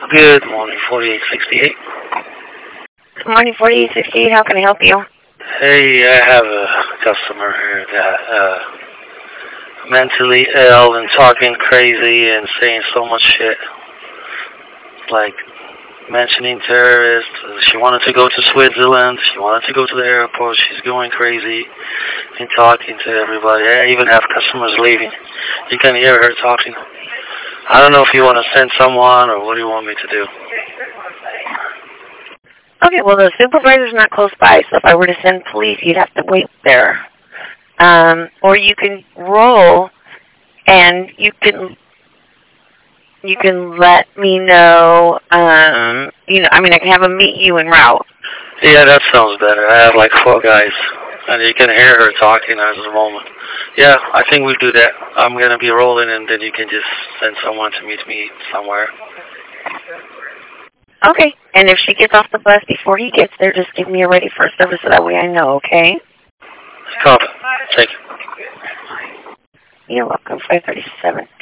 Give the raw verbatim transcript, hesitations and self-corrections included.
Good morning, forty-eight sixty-eight. Good morning, forty-eight sixty-eight. How can I help you? Hey, I have a customer here that uh, mentally ill and talking crazy and saying so much shit. Like mentioning terrorists. She wanted to go to Switzerland. She wanted to go to the airport. She's going crazy and talking to everybody. I even have customers leaving. You can hear her talking. I don't know if you want to send someone or what do you want me to do? Okay, well, the supervisor's not close by, so if I were to send police, you'd have to wait there. Um, or you can roll, and you can you can let me know. Um, you know, I mean, I can have them meet you en route. Yeah, that sounds better. I have like four guys, and you can hear her talking at the moment. Yeah, I think we'll do that. I'm going to be rolling, and then you can just send someone to meet me somewhere. Okay, and if she gets off the bus before he gets there, just give me a ready for service so that way I know, okay? Copy. Thank you. You're welcome. five thirty-seven.